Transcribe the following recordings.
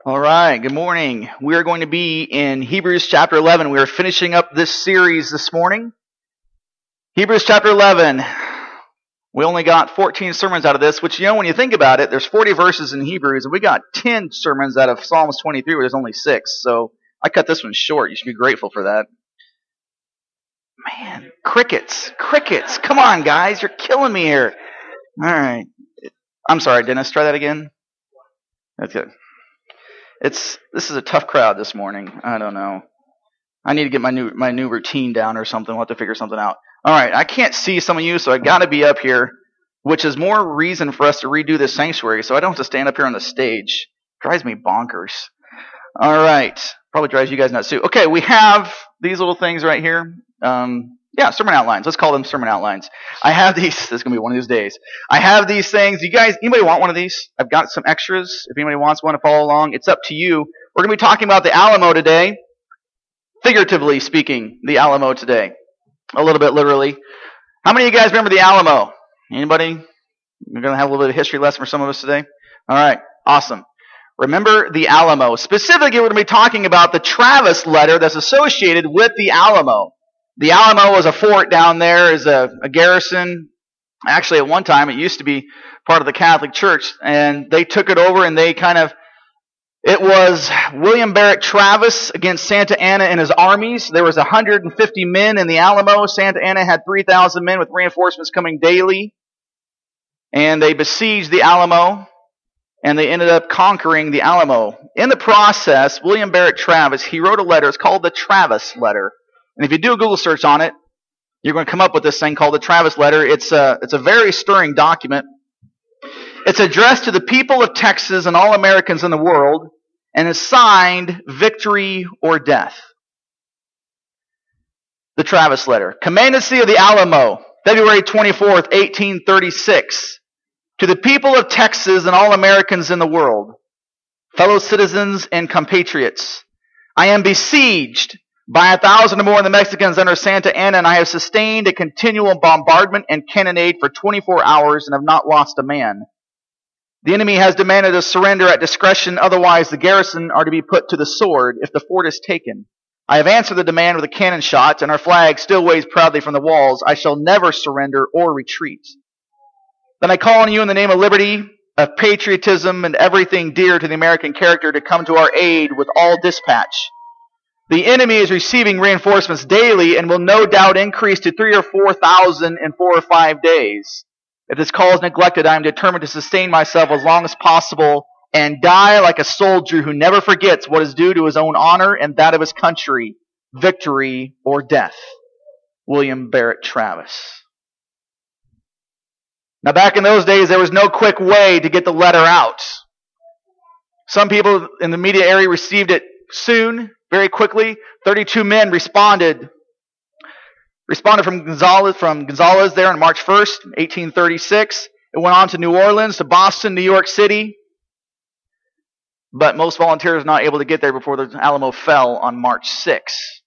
All right, good morning. We are going to be in Hebrews chapter 11. We are finishing up this series this morning. Hebrews chapter 11. We only got 14 sermons out of this, which, when you think about it, there's 40 verses in Hebrews, and we got 10 sermons out of Psalms 23, where there's only 6. So I cut this one short. You should be grateful for that. Man, crickets. Come on, guys. You're killing me here. All right. I'm sorry, Dennis. Try that again. That's good. This is a tough crowd this morning. I don't know. I need to get my new routine down or something. We'll have to figure something out. All right, I can't see some of you, so I got to be up here, which is more reason for us to redo this sanctuary, so I don't have to stand up here on the stage. Drives me bonkers. All right, probably drives you guys nuts too. Okay, we have these little things right here. Sermon outlines. Let's call them sermon outlines. I have these. This is going to be one of these days. I have these things. You guys, anybody want one of these? I've got some extras. If anybody wants one to follow along, it's up to you. We're going to be talking about the Alamo today. Figuratively speaking, the Alamo today. A little bit literally. How many of you guys remember the Alamo? Anybody? We're going to have a little bit of a history lesson for some of us today. All right. Awesome. Remember the Alamo. Specifically, we're going to be talking about the Travis letter that's associated with the Alamo. The Alamo was a fort down there, is a garrison. Actually, at one time, it used to be part of the Catholic Church, and they took it over, and it was William Barrett Travis against Santa Anna and his armies. There was 150 men in the Alamo. Santa Anna had 3,000 men with reinforcements coming daily, and they besieged the Alamo, and they ended up conquering the Alamo. In the process, William Barrett Travis, he wrote a letter. It's called the Travis letter. And if you do a Google search on it, you're going to come up with this thing called the Travis letter. It's a very stirring document. It's addressed to the people of Texas and all Americans in the world, and is signed Victory or Death. The Travis letter. Commandancy of the Alamo, February 24th, 1836. To the people of Texas and all Americans in the world, fellow citizens and compatriots, I am besieged by 1,000 or more of the Mexicans under Santa Anna, and I have sustained a continual bombardment and cannonade for 24 hours and have not lost a man. The enemy has demanded a surrender at discretion, otherwise the garrison are to be put to the sword if the fort is taken. I have answered the demand with a cannon shot, and our flag still waves proudly from the walls. I shall never surrender or retreat. Then I call on you in the name of liberty, of patriotism, and everything dear to the American character to come to our aid with all dispatch. The enemy is receiving reinforcements daily and will no doubt increase to 3,000 or 4,000 in 4 or 5 days. If this call is neglected, I am determined to sustain myself as long as possible and die like a soldier who never forgets what is due to his own honor and that of his country. Victory or death. William Barrett Travis. Now, back in those days, there was no quick way to get the letter out. Some people in the media area received it soon, very quickly. 32 men responded from Gonzales there on March 1st, 1836. It went on to New Orleans, to Boston, New York City. But most volunteers were not able to get there before the Alamo fell on March 6,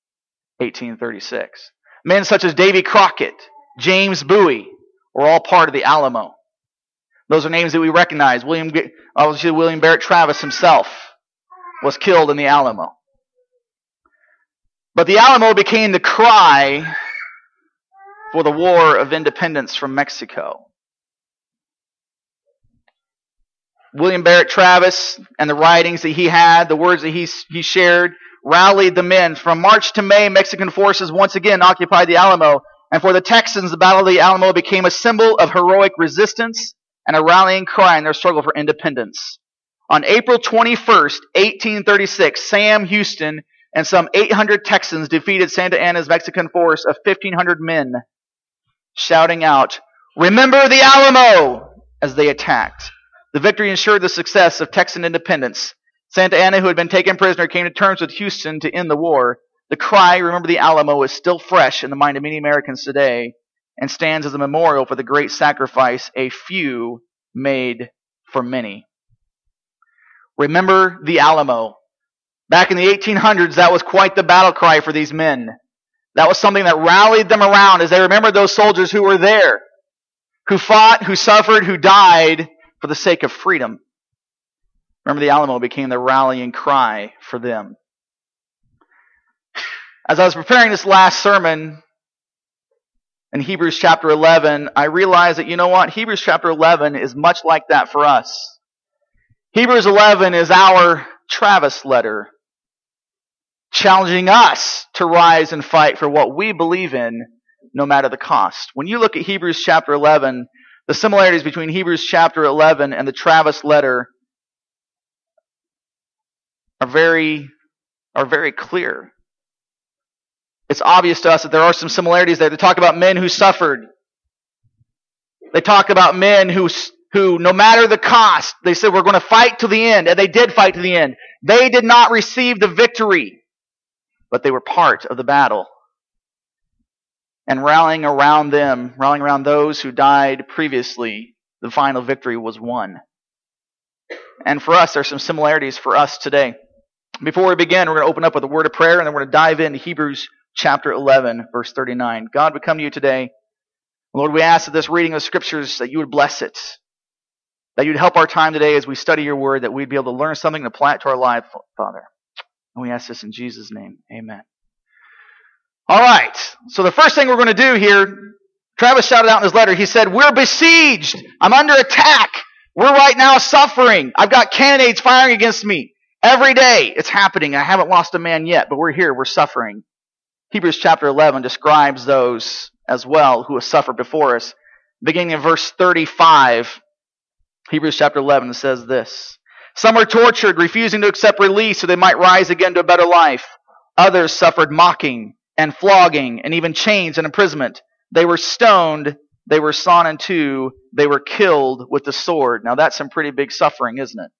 1836. Men such as Davy Crockett, James Bowie, were all part of the Alamo. Those are names that we recognize. William Barrett Travis himself was killed in the Alamo. But the Alamo became the cry for the War of Independence from Mexico. William Barrett Travis and the writings that he had, the words that he shared, rallied the men. From March to May, Mexican forces once again occupied the Alamo. And for the Texans, the Battle of the Alamo became a symbol of heroic resistance and a rallying cry in their struggle for independence. On April 21st, 1836, Sam Houston and some 800 Texans defeated Santa Anna's Mexican force of 1,500 men, shouting out, "Remember the Alamo!" as they attacked. The victory ensured the success of Texan independence. Santa Anna, who had been taken prisoner, came to terms with Houston to end the war. The cry, "Remember the Alamo," is still fresh in the mind of many Americans today and stands as a memorial for the great sacrifice a few made for many. Remember the Alamo. Back in the 1800s, that was quite the battle cry for these men. That was something that rallied them around as they remembered those soldiers who were there, who fought, who suffered, who died for the sake of freedom. Remember, the Alamo became the rallying cry for them. As I was preparing this last sermon in Hebrews chapter 11, I realized that, you know what? Hebrews chapter 11 is much like that for us. Hebrews 11 is our Travis letter, challenging us to rise and fight for what we believe in, no matter the cost. When you look at Hebrews chapter 11, the similarities between Hebrews chapter 11 and the Travis letter are very clear. It's obvious to us that there are some similarities there. They talk about men who suffered. They talk about men who no matter the cost, they said, we're going to fight to the end. And they did fight to the end. They did not receive the victory, but they were part of the battle. And rallying around those who died previously, the final victory was won. And for us, there's some similarities for us today. Before we begin, we're going to open up with a word of prayer, and then we're going to dive into Hebrews chapter 11, verse 39. God, we come to you today. Lord, we ask that this reading of Scriptures, that you would bless it. That you'd help our time today as we study your word, that we'd be able to learn something and apply it to our life, Father. And we ask this in Jesus' name. Amen. All right. So the first thing we're going to do here, Travis shouted out in his letter, he said, we're besieged. I'm under attack. We're right now suffering. I've got candidates firing against me. Every day it's happening. I haven't lost a man yet, but we're here. We're suffering. Hebrews chapter 11 describes those as well who have suffered before us. Beginning in verse 35, Hebrews chapter 11 says this. Some were tortured, refusing to accept release so they might rise again to a better life. Others suffered mocking and flogging and even chains and imprisonment. They were stoned. They were sawn in two. They were killed with the sword. Now that's some pretty big suffering, isn't it?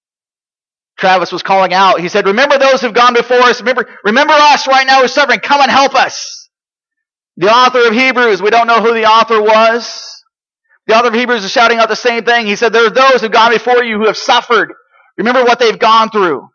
Travis was calling out. He said, remember those who've gone before us. Remember us right now who's suffering. Come and help us. The author of Hebrews, we don't know who the author was. The author of Hebrews is shouting out the same thing. He said, there are those who've gone before you who have suffered. Remember what they've gone through.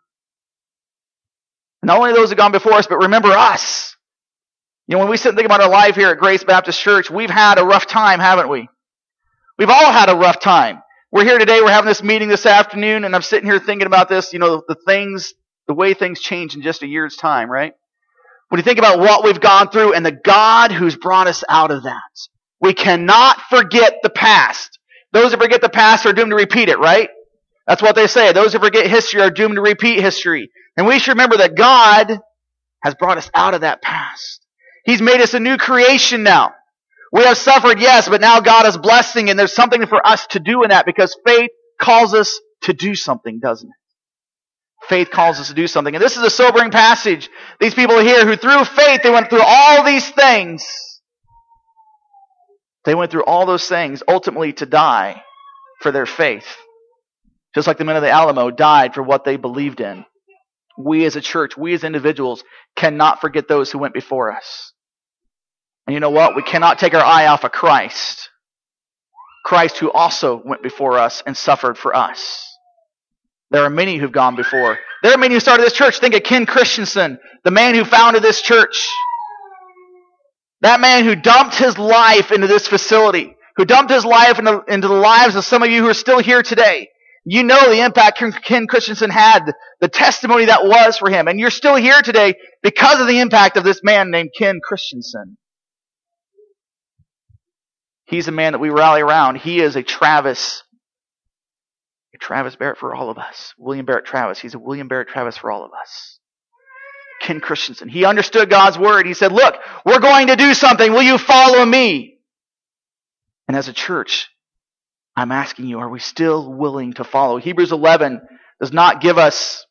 Not only those who've gone before us, but remember us. You know, when we sit and think about our life here at Grace Baptist Church, we've had a rough time, haven't we? We've all had a rough time. We're here today, we're having this meeting this afternoon, and I'm sitting here thinking about this, you know, the way things change in just a year's time, right? When you think about what we've gone through and the God who's brought us out of that, we cannot forget the past. Those who forget the past are doomed to repeat it, right? That's what they say. Those who forget history are doomed to repeat history. And we should remember that God has brought us out of that past. He's made us a new creation now. We have suffered, yes, but now God is blessing, and there's something for us to do in that because faith calls us to do something, doesn't it? Faith calls us to do something. And this is a sobering passage. These people here who through faith, they went through all these things. They went through all those things ultimately to die for their faith. Just like the men of the Alamo died for what they believed in. We as a church, we as individuals cannot forget those who went before us. And you know what? We cannot take our eye off of Christ. Christ who also went before us and suffered for us. There are many who've gone before. There are many who started this church. Think of Ken Christensen, the man who founded this church. That man who dumped his life into this facility, who dumped his life into the lives of some of you who are still here today. You know the impact Ken Christensen had, the testimony that was for him. And you're still here today because of the impact of this man named Ken Christensen. He's a man that we rally around. He is a Travis Barrett for all of us. William Barrett Travis. He's a William Barrett Travis for all of us. Ken Christensen. He understood God's word. He said, look, we're going to do something. Will you follow me? And as a church, I'm asking you, are we still willing to follow? Hebrews 11 does not give us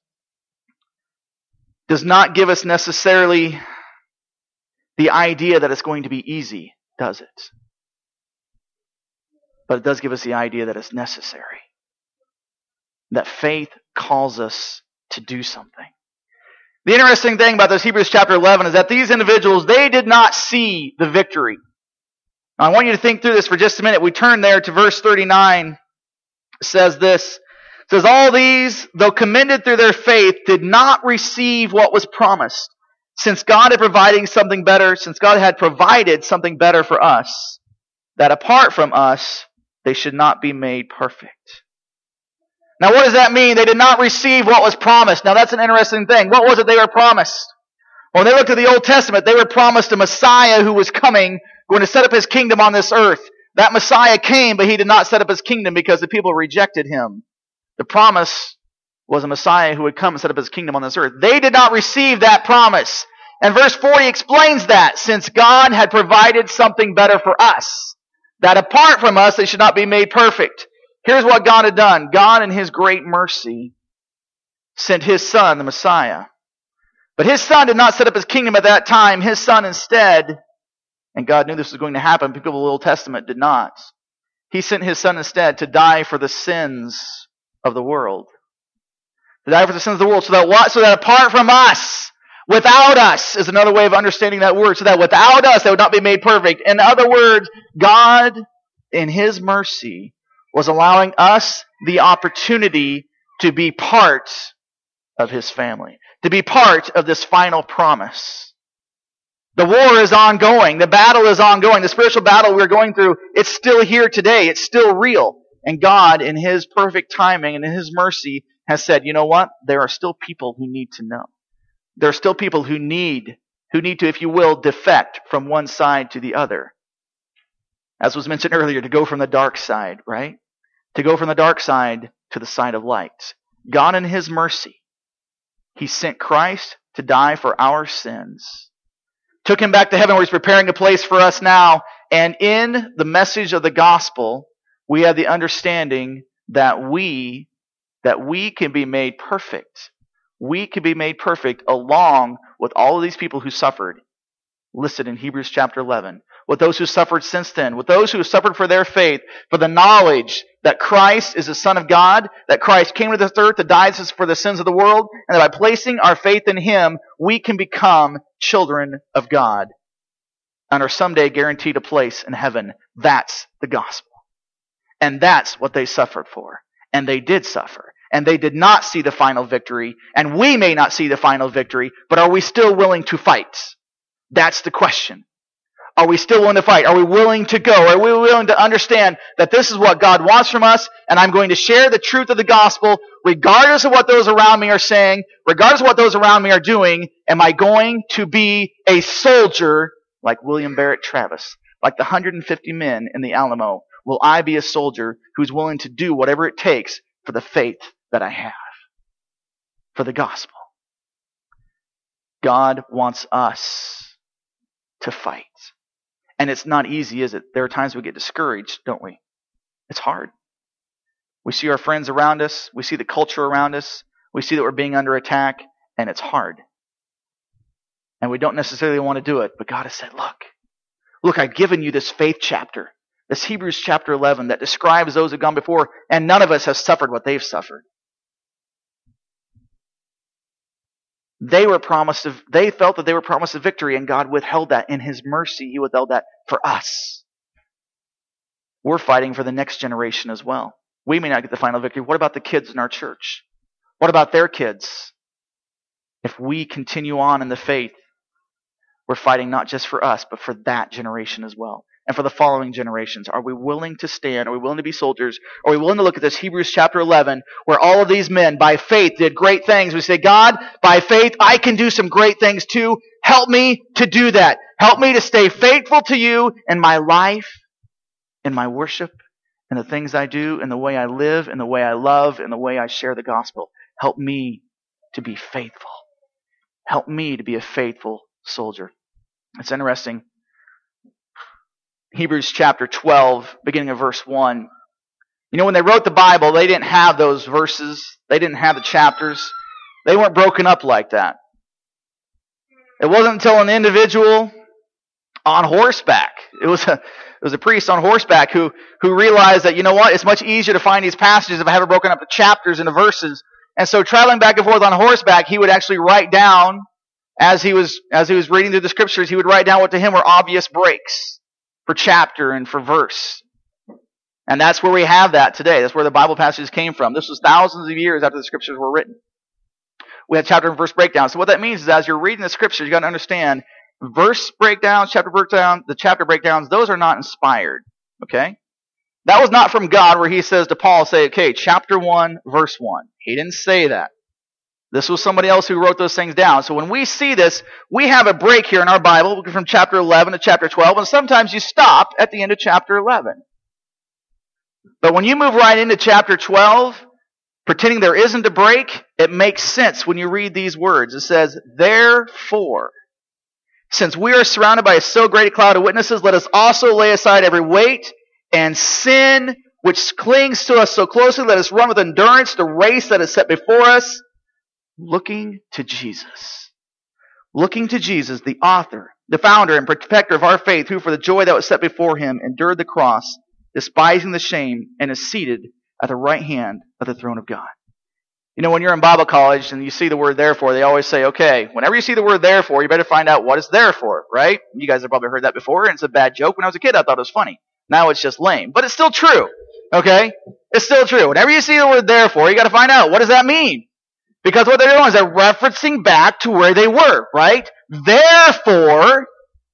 necessarily the idea that it's going to be easy, does it? But it does give us the idea that it's necessary. That faith calls us to do something. The interesting thing about this Hebrews chapter 11 is that these individuals, they did not see the victory. Now, I want you to think through this for just a minute. We turn there to verse 39. It says this. It says, all these, though commended through their faith, did not receive what was promised, since God had provided something better for us, that apart from us, they should not be made perfect. Now what does that mean? They did not receive what was promised. Now that's an interesting thing. What was it they were promised? Well, when they looked at the Old Testament, they were promised a Messiah who was coming, going to set up his kingdom on this earth. That Messiah came, but he did not set up his kingdom because the people rejected him. The promise was a Messiah who would come and set up his kingdom on this earth. They did not receive that promise. And verse 40 explains that, since God had provided something better for us, that apart from us they should not be made perfect. Here's what God had done. God in his great mercy sent his Son, the Messiah. But his Son did not set up his kingdom at that time. His Son instead, and God knew this was going to happen, people of the Old Testament did not. He sent his Son instead to die for the sins of the world. To die for the sins of the world. So that what? So that apart from us, without us is another way of understanding that word. So that without us they would not be made perfect. In other words, God in his mercy was allowing us the opportunity to be part of his family. To be part of this final promise. The war is ongoing. The battle is ongoing. The spiritual battle we're going through, it's still here today. It's still real. And God, in his perfect timing and in his mercy, has said, you know what? There are still people who need to know. There are still people who need to, if you will, defect from one side to the other. As was mentioned earlier, to go from the dark side, right? To go from the dark side to the side of light. God in his mercy, he sent Christ to die for our sins. Took him back to heaven where he's preparing a place for us now. And in the message of the gospel, we have the understanding that we can be made perfect. We can be made perfect along with all of these people who suffered, listed in Hebrews chapter 11. With those who suffered since then, with those who have suffered for their faith, for the knowledge that Christ is the Son of God, that Christ came to this earth to die for the sins of the world, and that by placing our faith in him, we can become children of God and are someday guaranteed a place in heaven. That's the gospel. And that's what they suffered for. And they did suffer. And they did not see the final victory. And we may not see the final victory, but are we still willing to fight? That's the question. Are we still willing to fight? Are we willing to go? Are we willing to understand that this is what God wants from us, and I'm going to share the truth of the gospel regardless of what those around me are saying, regardless of what those around me are doing? Am I going to be a soldier like William Barrett Travis, like the 150 men in the Alamo? Will I be a soldier who's willing to do whatever it takes for the faith that I have, for the gospel? God wants us to fight. And it's not easy, is it? There are times we get discouraged, don't we? It's hard. We see our friends around us. We see the culture around us. We see that we're being under attack, and it's hard. And we don't necessarily want to do it, but God has said, look, I've given you this faith chapter, this Hebrews chapter 11 that describes those who have gone before, and none of us have suffered what they've suffered. They felt that they were promised a victory, and God withheld that. In his mercy, he withheld that for us. We're fighting for the next generation as well. We may not get the final victory. What about the kids in our church? What about their kids? If we continue on in the faith, we're fighting not just for us, but for that generation as well. And for the following generations. Are we willing to stand? Are we willing to be soldiers? Are we willing to look at this Hebrews chapter 11, where all of these men by faith did great things? We say, God, by faith, I can do some great things too. Help me to do that. Help me to stay faithful to you in my life, in my worship, in the things I do, in the way I live, in the way I love, in the way I share the gospel. Help me to be faithful. Help me to be a faithful soldier. It's interesting. Hebrews chapter 12, beginning of verse 1. You know, when they wrote the Bible, they didn't have those verses. They didn't have the chapters. They weren't broken up like that. It wasn't until an individual on horseback, it was a priest on horseback who realized that, you know what, it's much easier to find these passages if I have it broken up to chapters into verses. And so traveling back and forth on horseback, he would actually write down, as he was reading through the scriptures, he would write down what to him were obvious breaks for chapter and for verse. And that's where we have that today. That's where the Bible passages came from. This was thousands of years after the scriptures were written. We have chapter and verse breakdowns. So what that means is, as you're reading the scriptures, you got to understand verse breakdowns, chapter breakdown, the chapter breakdowns, those are not inspired. Okay? That was not from God where he says to Paul, say, okay, chapter 1, verse 1. He didn't say that. This was somebody else who wrote those things down. So when we see this, we have a break here in our Bible from chapter 11 to chapter 12, and sometimes you stop at the end of chapter 11. But when you move right into chapter 12, pretending there isn't a break, it makes sense when you read these words. It says, therefore, since we are surrounded by so great a cloud of witnesses, let us also lay aside every weight and sin which clings to us so closely. Let us run with endurance the race that is set before us, looking to Jesus. Looking to Jesus, the author, the founder, and perfecter of our faith, who for the joy that was set before him endured the cross, despising the shame, and is seated at the right hand of the throne of God. You know, when you're in Bible college and you see the word therefore, they always say, okay, whenever you see the word therefore, you better find out what it's there for, right? You guys have probably heard that before, and it's a bad joke. When I was a kid, I thought it was funny. Now it's just lame. But it's still true, okay? It's still true. Whenever you see the word therefore, you got to find out, what does that mean? Because what they're doing is they're referencing back to where they were, right? Therefore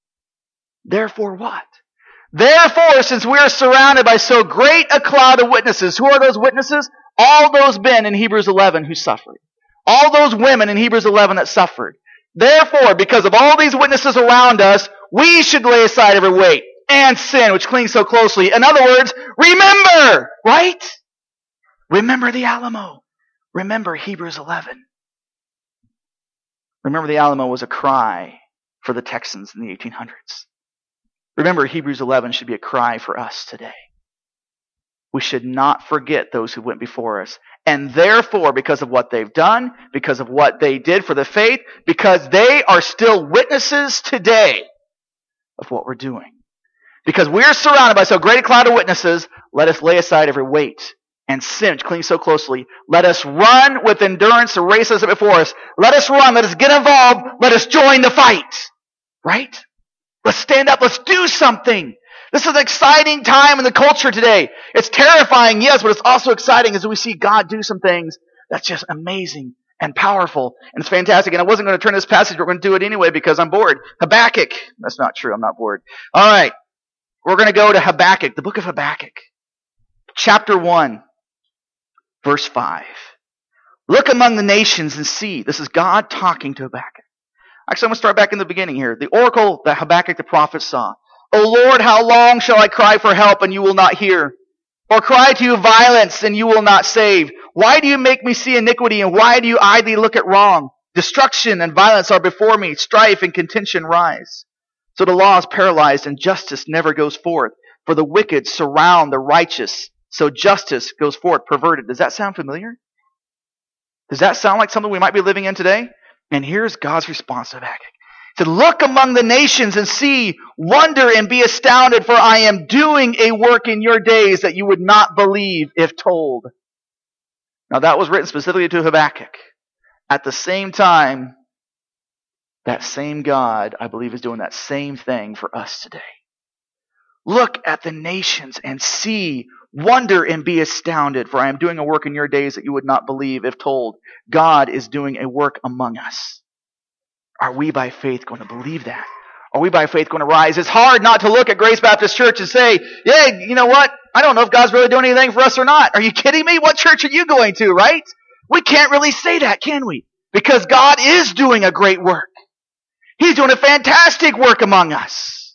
what? Therefore, since we are surrounded by so great a cloud of witnesses, who are those witnesses? All those men in Hebrews 11 who suffered. All those women in Hebrews 11 that suffered. Therefore, because of all these witnesses around us, we should lay aside every weight and sin which clings so closely. In other words, remember, right? Remember the Alamo. Remember Hebrews 11. Remember the Alamo was a cry for the Texans in the 1800s. Remember, Hebrews 11 should be a cry for us today. We should not forget those who went before us. And therefore, because of what they've done, because of what they did for the faith, because they are still witnesses today of what we're doing. Because we're surrounded by so great a cloud of witnesses, let us lay aside every weight and sin which clings so closely. Let us run with endurance the race that's before us. Let us run. Let us get involved. Let us join the fight. Right? Let's stand up. Let's do something. This is an exciting time in the culture today. It's terrifying, yes, but it's also exciting as we see God do some things that's just amazing and powerful. And it's fantastic. And I wasn't going to turn this passage, but we're going to do it anyway because I'm bored. Habakkuk. That's not true. I'm not bored. All right. We're going to go to Habakkuk, the book of Habakkuk. Chapter 1, verse 5. Look among the nations and see. This is God talking to Habakkuk. Actually, I'm going to start back in the beginning here. The oracle that Habakkuk the prophet saw. O Lord, how long shall I cry for help and you will not hear? Or cry to you violence and you will not save? Why do you make me see iniquity and why do you idly look at wrong? Destruction and violence are before me. Strife and contention rise. So the law is paralyzed and justice never goes forth. For the wicked surround the righteous. So justice goes forth perverted. Does that sound familiar? Does that sound like something we might be living in today? And here's God's response to Habakkuk. He said, look among the nations and see, wonder and be astounded, for I am doing a work in your days that you would not believe if told. Now that was written specifically to Habakkuk. At the same time, that same God, I believe, is doing that same thing for us today. Look at the nations and see, wonder and be astounded, for I am doing a work in your days that you would not believe if told. God is doing a work among us. Are we by faith going to believe that? Are we by faith going to rise? It's hard not to look at Grace Baptist Church and say, yeah, you know what? I don't know if God's really doing anything for us or not. Are you kidding me? What church are you going to, right? We can't really say that, can we? Because God is doing a great work. He's doing a fantastic work among us.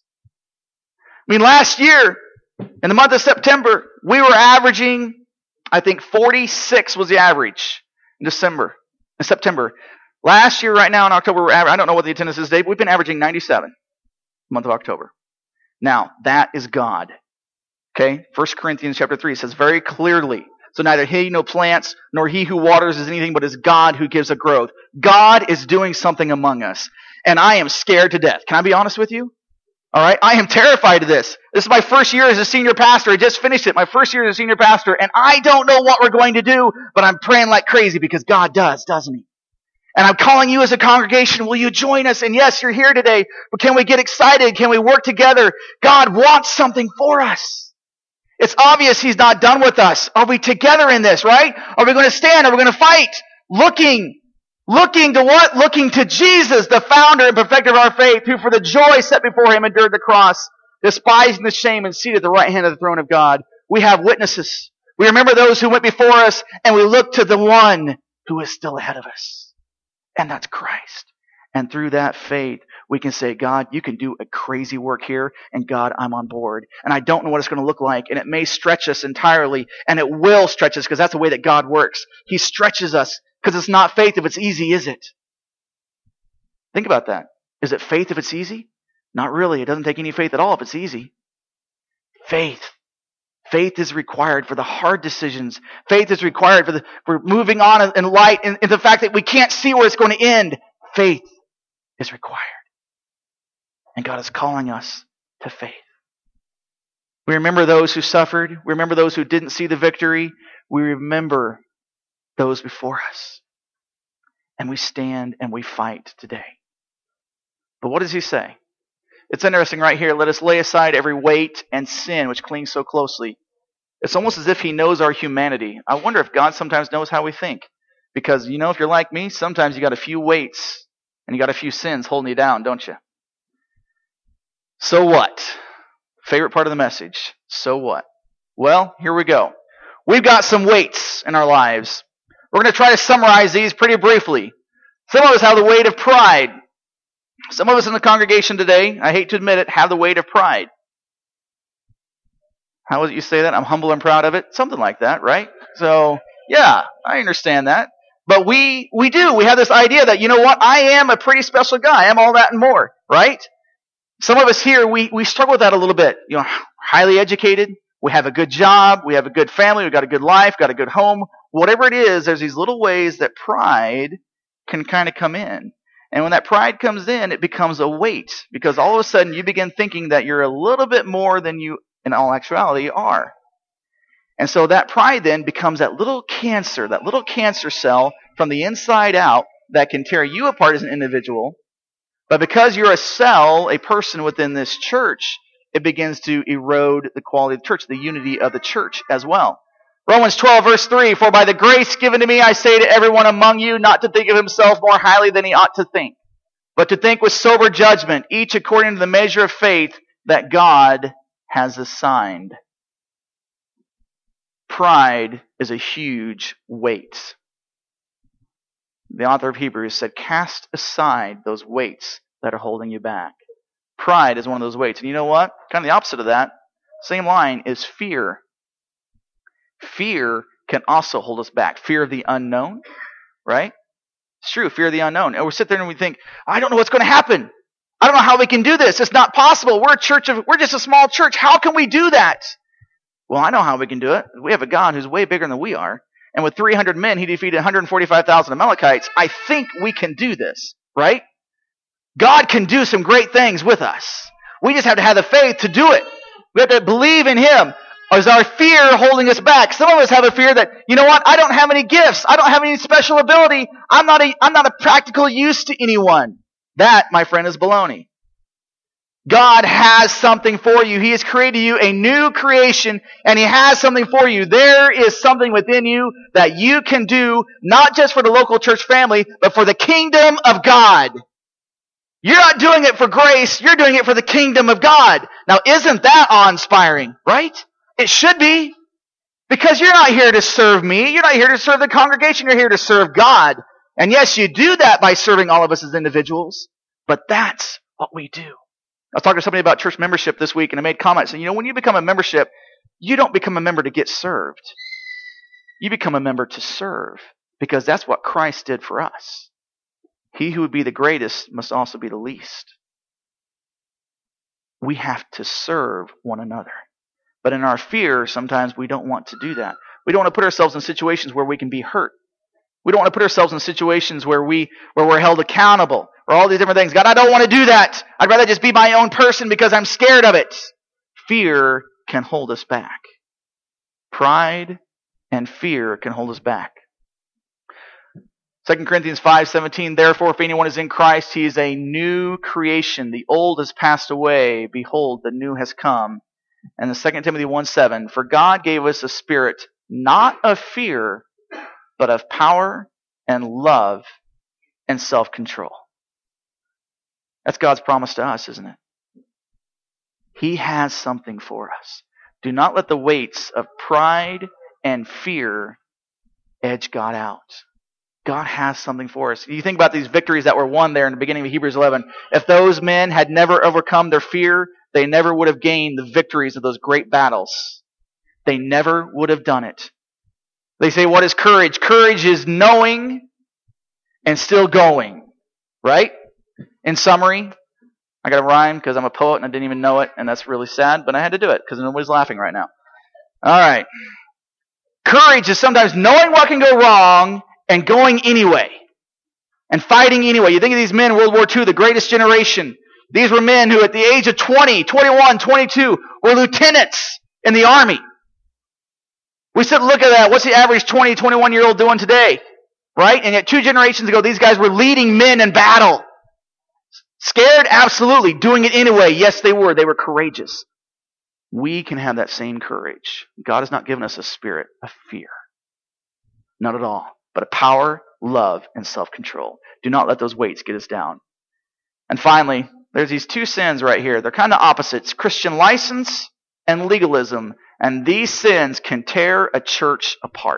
I mean, last year, in the month of September, we were averaging, I think 46 was the average in September. Last year, right now in October, I don't know what the attendance is today, but we've been averaging 97 the month of October. Now, that is God. Okay? 1 Corinthians chapter 3 says very clearly, so neither he nor plants, nor he who waters is anything, but is God who gives a growth. God is doing something among us. And I am scared to death. Can I be honest with you? All right? I am terrified of this. This is my first year as a senior pastor. I just finished it. My first year as a senior pastor. And I don't know what we're going to do, but I'm praying like crazy because God does, doesn't he? And I'm calling you as a congregation, will you join us? And yes, you're here today, but can we get excited? Can we work together? God wants something for us. It's obvious he's not done with us. Are we together in this, right? Are we going to stand? Are we going to fight? Looking to what? Looking to Jesus, the founder and perfecter of our faith, who for the joy set before him endured the cross, despising the shame and seated at the right hand of the throne of God. we have witnesses. We remember those who went before us, and we look to the one who is still ahead of us. And that's Christ. And through that faith, we can say, God, you can do a crazy work here, and God, I'm on board. And I don't know what it's going to look like, and it may stretch us entirely, and it will stretch us because that's the way that God works. He stretches us because it's not faith if it's easy, is it? Think about that. Is it faith if it's easy? Not really. It doesn't take any faith at all if it's easy. Faith. Faith is required for the hard decisions. Faith is required for moving on in light and the fact that we can't see where it's going to end. Faith is required. And God is calling us to faith. We remember those who suffered. We remember those who didn't see the victory. We remember those before us. And we stand and we fight today. But what does he say? It's interesting right here. Let us lay aside every weight and sin which clings so closely. It's almost as if he knows our humanity. I wonder if God sometimes knows how we think. Because, if you're like me, sometimes you got a few weights and you got a few sins holding you down, don't you? So what? Favorite part of the message. So what? Well, here we go. We've got some weights in our lives. We're going to try to summarize these pretty briefly. Some of us have the weight of pride. Some of us in the congregation today, I hate to admit it, have the weight of pride. How would you say that? I'm humble and proud of it. Something like that, right? So, yeah, I understand that. But we do. We have this idea that, I am a pretty special guy. I'm all that and more, right? Some of us here, we struggle with that a little bit. Highly educated. We have a good job. We have a good family. We've got a good life. Got a good home. Whatever it is, there's these little ways that pride can kind of come in. And when that pride comes in, it becomes a weight. Because all of a sudden, you begin thinking that you're a little bit more than you, in all actuality, are. And so that pride then becomes that little cancer cell from the inside out that can tear you apart as an individual. But because you're a cell, a person within this church, it begins to erode the quality of the church, the unity of the church as well. Romans 12, verse 3, for by the grace given to me, I say to everyone among you, not to think of himself more highly than he ought to think, but to think with sober judgment, each according to the measure of faith that God has assigned. Pride is a huge weight. The author of Hebrews said, cast aside those weights that are holding you back. Pride is one of those weights. And you know what? Kind of the opposite of that. Same line is fear. Fear can also hold us back. Fear of the unknown, right? It's true, fear of the unknown. And we sit there and we think, I don't know what's going to happen. I don't know how we can do this. It's not possible. We're just a small church. How can we do that? Well, I know how we can do it. We have a God who's way bigger than we are. And with 300 men, he defeated 145,000 Amalekites. I think we can do this, right? God can do some great things with us. We just have to have the faith to do it. We have to believe in him. Or is our fear holding us back? Some of us have a fear that, I don't have any gifts. I don't have any special ability. I'm not a practical use to anyone. That, my friend, is baloney. God has something for you. He has created you a new creation, and he has something for you. There is something within you that you can do, not just for the local church family, but for the kingdom of God. You're not doing it for grace. You're doing it for the kingdom of God. Now, isn't that awe-inspiring, right? It should be. Because you're not here to serve me. You're not here to serve the congregation. You're here to serve God. And yes, you do that by serving all of us as individuals. But that's what we do. I was talking to somebody about church membership this week, and I made comments. And when you become a membership, you don't become a member to get served. You become a member to serve. Because that's what Christ did for us. He who would be the greatest must also be the least. We have to serve one another. But in our fear, sometimes we don't want to do that. We don't want to put ourselves in situations where we can be hurt. We don't want to put ourselves in situations where we're held accountable, or all these different things. God, I don't want to do that. I'd rather just be my own person because I'm scared of it. Fear can hold us back. Pride and fear can hold us back. 2 Corinthians 5:17, therefore, if anyone is in Christ, he is a new creation. The old has passed away. Behold, the new has come. And the 2 Timothy 1:7, for God gave us a spirit not of fear, but of power and love and self-control. That's God's promise to us, isn't it? He has something for us. Do not let the weights of pride and fear edge God out. God has something for us. You think about these victories that were won there in the beginning of Hebrews 11. If those men had never overcome their fear, they never would have gained the victories of those great battles. They never would have done it. They say, what is courage? Courage is knowing and still going. Right? In summary, I got to rhyme because I'm a poet and I didn't even know it, and that's really sad, but I had to do it because nobody's laughing right now. All right. Courage is sometimes knowing what can go wrong and going anyway and fighting anyway. You think of these men in World War II, the greatest generation. These were men who at the age of 20, 21, 22 were lieutenants in the army. We sit and look at that. What's the average 20, 21-year-old doing today? Right? And yet 2 generations ago, these guys were leading men in battle. Scared? Absolutely. Doing it anyway. Yes, they were. They were courageous. We can have that same courage. God has not given us a spirit of fear. Not at all. But a power, love, and self-control. Do not let those weights get us down. And finally, there's these 2 sins right here. They're kind of opposites. Christian license and legalism. And these sins can tear a church apart.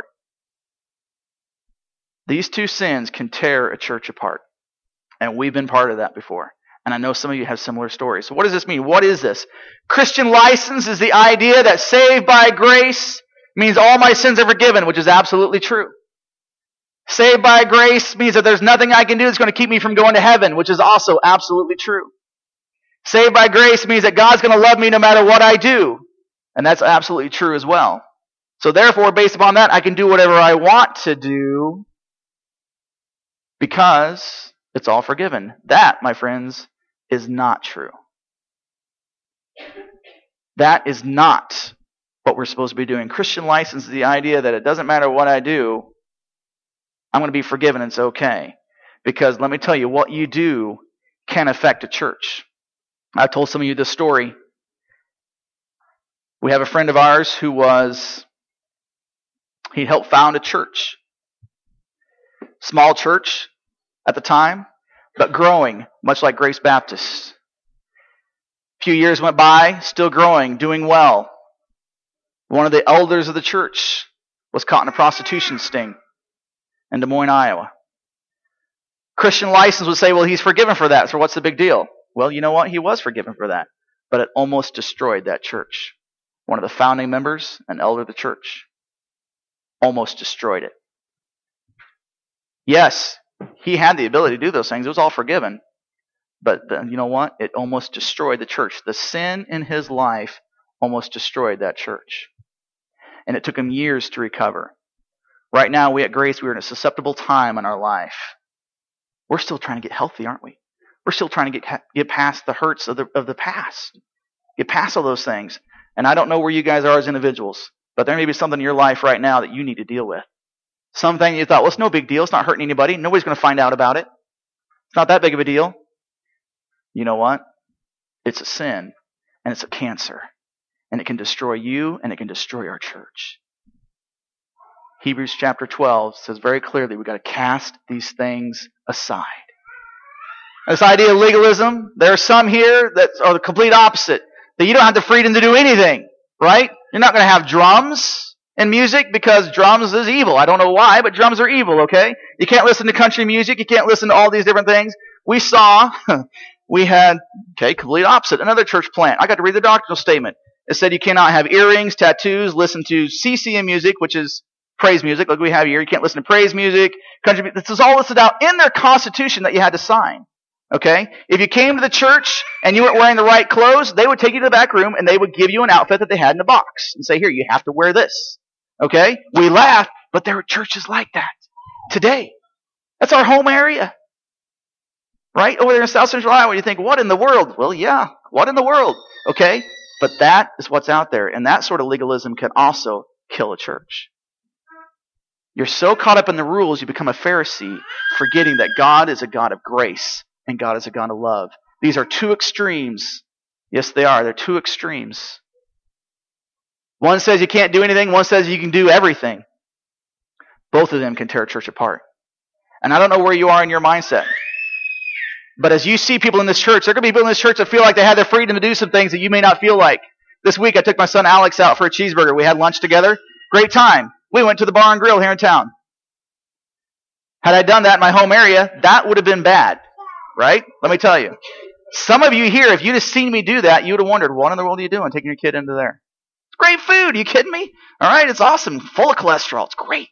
These 2 sins can tear a church apart. And we've been part of that before. And I know some of you have similar stories. So what does this mean? What is this? Christian license is the idea that saved by grace means all my sins are forgiven, which is absolutely true. Saved by grace means that there's nothing I can do that's going to keep me from going to heaven, which is also absolutely true. Saved by grace means that God's going to love me no matter what I do. And that's absolutely true as well. So therefore, based upon that, I can do whatever I want to do because it's all forgiven. That, my friends, is not true. That is not what we're supposed to be doing. Christian license is the idea that it doesn't matter what I do, I'm going to be forgiven and it's okay. Because let me tell you, what you do can affect a church. I've told some of you this story. We have a friend of ours he helped found a church. Small church at the time, but growing, much like Grace Baptist. A few years went by, still growing, doing well. One of the elders of the church was caught in a prostitution sting in Des Moines, Iowa. Christian license would say, well, he's forgiven for that, so what's the big deal? Well, you know what? He was forgiven for that. But it almost destroyed that church. One of the founding members, an elder of the church, almost destroyed it. Yes, he had the ability to do those things. It was all forgiven. But you know what? It almost destroyed the church. The sin in his life almost destroyed that church. And it took him years to recover. Right now, we at Grace, we're in a susceptible time in our life. We're still trying to get healthy, aren't we? We're still trying to get past the hurts of the past. Get past all those things. And I don't know where you guys are as individuals, but there may be something in your life right now that you need to deal with. Something you thought, well, it's no big deal. It's not hurting anybody. Nobody's going to find out about it. It's not that big of a deal. You know what? It's a sin, and it's a cancer. And it can destroy you, and it can destroy our church. Hebrews chapter 12 says very clearly we've got to cast these things aside. This idea of legalism, there are some here that are the complete opposite. That you don't have the freedom to do anything, right? You're not going to have drums in music because drums is evil. I don't know why, but drums are evil, okay? You can't listen to country music. You can't listen to all these different things. We had, complete opposite, another church plant. I got to read the doctrinal statement. It said you cannot have earrings, tattoos, listen to CCM music, which is praise music, like we have here. You can't listen to praise music, country music. This is all listed out in their constitution that you had to sign. Okay? If you came to the church and you weren't wearing the right clothes, they would take you to the back room and they would give you an outfit that they had in the box and say, here, you have to wear this. Okay? We laugh, but there are churches like that today. That's our home area. Right? Over there in South Central Iowa, you think, what in the world? Well, yeah, what in the world? Okay? But that is what's out there. And that sort of legalism can also kill a church. You're so caught up in the rules, you become a Pharisee, forgetting that God is a God of grace. And God is a God of love. These are 2 extremes. Yes, they are. They're 2 extremes. One says you can't do anything. One says you can do everything. Both of them can tear a church apart. And I don't know where you are in your mindset. But as you see people in this church, there are going to be people in this church that feel like they have the freedom to do some things that you may not feel like. This week I took my son Alex out for a cheeseburger. We had lunch together. Great time. We went to the bar and grill here in town. Had I done that in my home area, that would have been bad, right? Let me tell you. Some of you here, if you'd have seen me do that, you would have wondered, what in the world are you doing taking your kid into there? It's great food. Are you kidding me? All right, it's awesome. Full of cholesterol. It's great.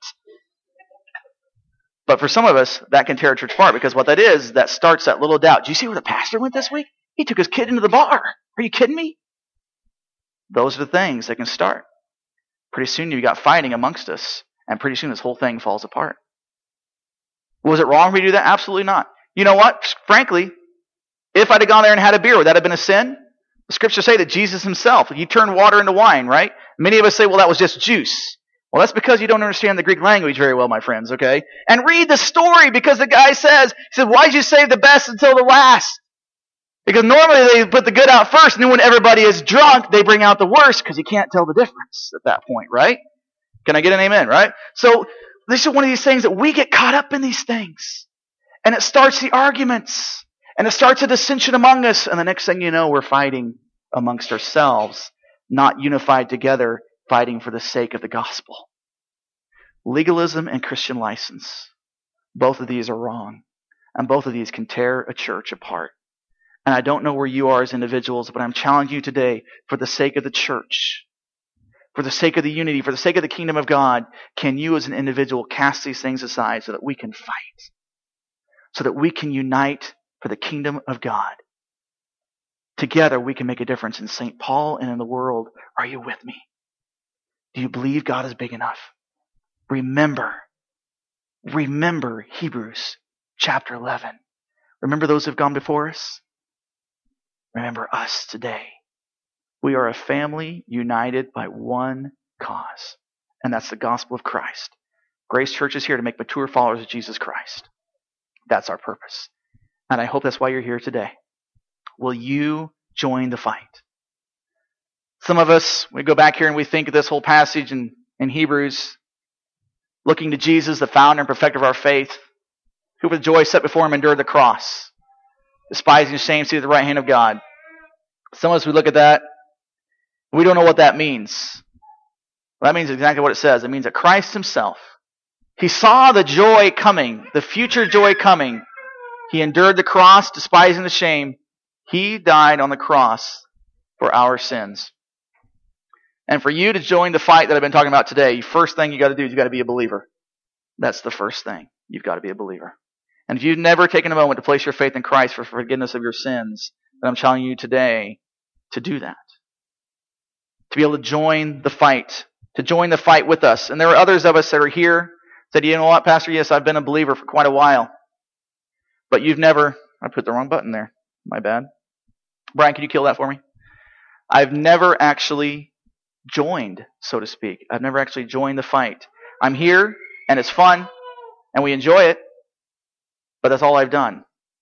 But for some of us, that can tear a church apart, because what that is, that starts that little doubt. Do you see where the pastor went this week? He took his kid into the bar. Are you kidding me? Those are the things that can start. Pretty soon you've got fighting amongst us, and pretty soon this whole thing falls apart. Was it wrong for me to do that? Absolutely not. You know what? Frankly, if I'd have gone there and had a beer, would that have been a sin? The scriptures say that Jesus himself, he turned water into wine, right? Many of us say, well, that was just juice. Well, that's because you don't understand the Greek language very well, my friends, okay? And read the story, because the guy says, why'd you save the best until the last? Because normally they put the good out first, and then when everybody is drunk, they bring out the worst, because you can't tell the difference at that point, right? Can I get an amen, right? So this is one of these things that we get caught up in these things. And it starts the arguments. And it starts a dissension among us. And the next thing you know, we're fighting amongst ourselves, not unified together, fighting for the sake of the gospel. Legalism and Christian license. Both of these are wrong. And both of these can tear a church apart. And I don't know where you are as individuals, but I'm challenging you today, for the sake of the church, for the sake of the unity, for the sake of the kingdom of God, can you as an individual cast these things aside so that we can fight? So that we can unite for the kingdom of God. Together we can make a difference in St. Paul and in the world. Are you with me? Do you believe God is big enough? Remember Hebrews chapter 11. Remember those who've gone before us? Remember us today. We are a family united by one cause, and that's the gospel of Christ. Grace Church is here to make mature followers of Jesus Christ. That's our purpose. And I hope that's why you're here today. Will you join the fight? Some of us, we go back here and we think of this whole passage in Hebrews, looking to Jesus, the founder and perfecter of our faith, who with joy set before him endured the cross, despising shame, seated at the right hand of God. Some of us, we look at that, we don't know what that means. Well, that means exactly what it says. It means that Christ himself, he saw the joy coming, the future joy coming. He endured the cross, despising the shame. He died on the cross for our sins. And for you to join the fight that I've been talking about today, first thing you got to do is you got to be a believer. That's the first thing. You've got to be a believer. And if you've never taken a moment to place your faith in Christ for forgiveness of your sins, then I'm telling you today to do that. To be able to join the fight. To join the fight with us. And there are others of us that are here said, you know what, Pastor? Yes, I've been a believer for quite a while. But you've never, I put the wrong button there. My bad. Brian, can you kill that for me? I've never actually joined, so to speak. I've never actually joined the fight. I'm here, and it's fun, and we enjoy it, but that's all I've done.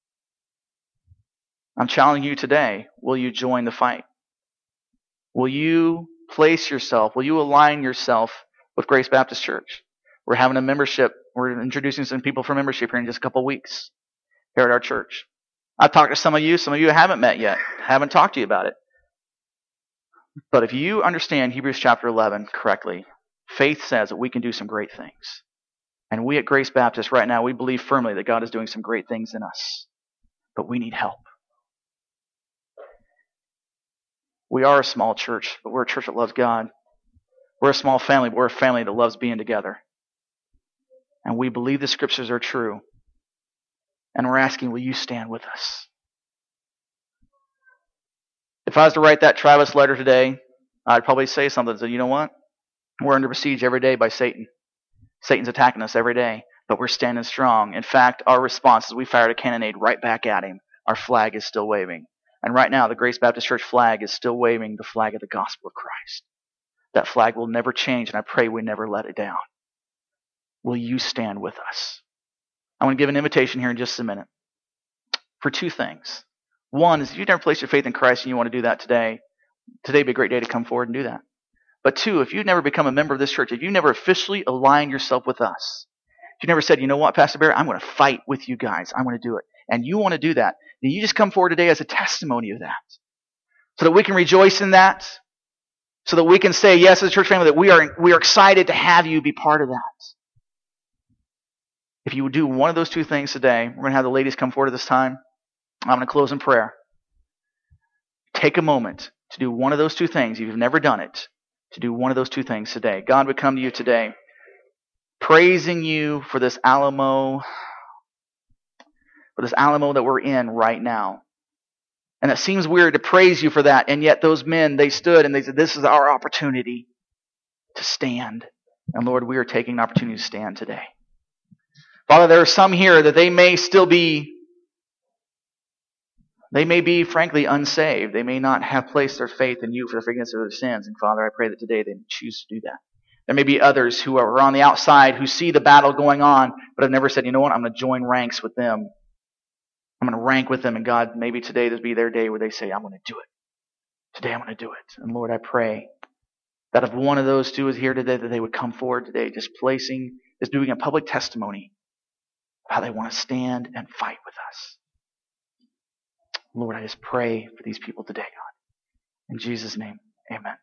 I'm challenging you today, will you join the fight? Will you place yourself, will you align yourself with Grace Baptist Church? We're having a membership, we're introducing some people for membership here in just a couple of weeks here at our church. I've talked to some of you haven't met yet, haven't talked to you about it. But if you understand Hebrews chapter 11 correctly, faith says that we can do some great things. And we at Grace Baptist right now, we believe firmly that God is doing some great things in us. But we need help. We are a small church, but we're a church that loves God. We're a small family, but we're a family that loves being together. And we believe the scriptures are true. And we're asking, will you stand with us? If I was to write that Travis letter today, I'd probably say something that said, you know what? We're under besiege every day by Satan. Satan's attacking us every day, but we're standing strong. In fact, our response is we fired a cannonade right back at him. Our flag is still waving. And right now, the Grace Baptist Church flag is still waving the flag of the gospel of Christ. That flag will never change, and I pray we never let it down. Will you stand with us? I want to give an invitation here in just a minute for two things. One is if you've never placed your faith in Christ and you want to do that today would be a great day to come forward and do that. But two, if you've never become a member of this church, if you've never officially aligned yourself with us, if you've never said, you know what, Pastor Barry, I'm going to fight with you guys. I'm going to do it. And you want to do that, then you just come forward today as a testimony of that. So that we can rejoice in that. so that we can say yes as a church family, that we are excited to have you be part of that. If you would do one of those two things today, we're going to have the ladies come forward at this time. I'm going to close in prayer. Take a moment to do one of those two things. If you've never done it, to do one of those two things today. God would come to you today praising you for this Alamo that we're in right now. And it seems weird to praise you for that, and yet those men, they stood and they said, this is our opportunity to stand. And Lord, we are taking an opportunity to stand today. Father, there are some here that they may be frankly unsaved. They may not have placed their faith in you for the forgiveness of their sins. And Father, I pray that today they choose to do that. There may be others who are on the outside who see the battle going on, but have never said, you know what, I'm going to join ranks with them. I'm going to rank with them. And God, maybe today this be their day where they say, I'm going to do it. Today I'm going to do it. And Lord, I pray that if one of those two is here today, that they would come forward today, just doing a public testimony of how they want to stand and fight with us. Lord, I just pray for these people today, God. In Jesus' name, amen.